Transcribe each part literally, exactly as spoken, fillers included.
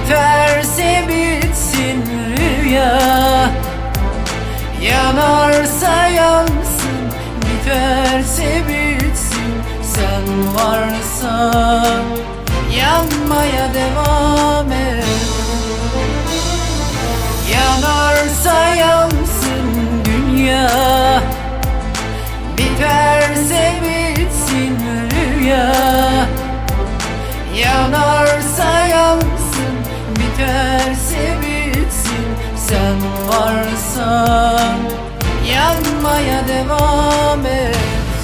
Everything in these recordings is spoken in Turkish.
Biterse bitsin rüya, yanarsa yansın. Biterse bitsin, sen varsan yanmaya devam et. Yanarsa yansın dünya, biterse bitsin rüya. Yanarsa yansın, biterse bitsin, sen varsan yanmaya devam et.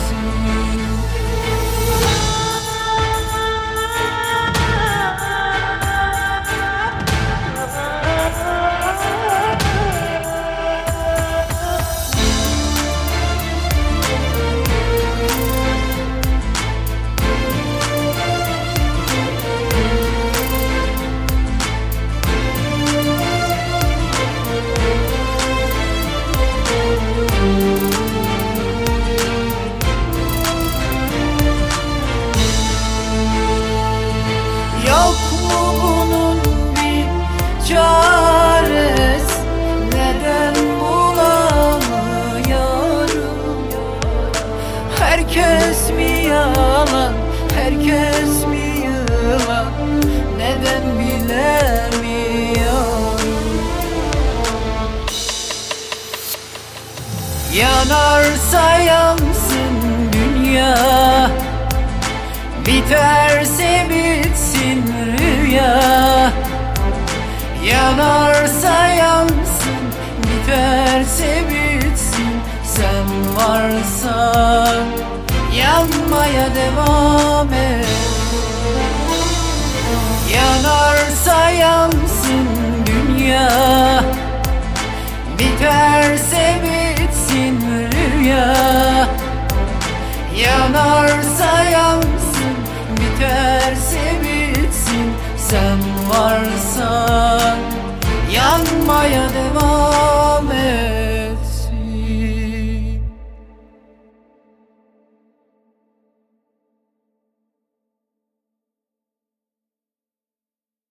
Yok mu bunun bir çaresi? Neden bulamıyorum? Herkes mi yalan, herkes mi yılan? Neden bilemiyorum? Yanarsa yansın dünya, biterse bitsin rüya. Yanarsa yansın, biterse bitsin, sen varsan yanmaya devam et. Yanarsa yansın dünya, biterse bitsin rüya. Yanarsa yansın, biterse bitsin, sen varsan yanmaya devam.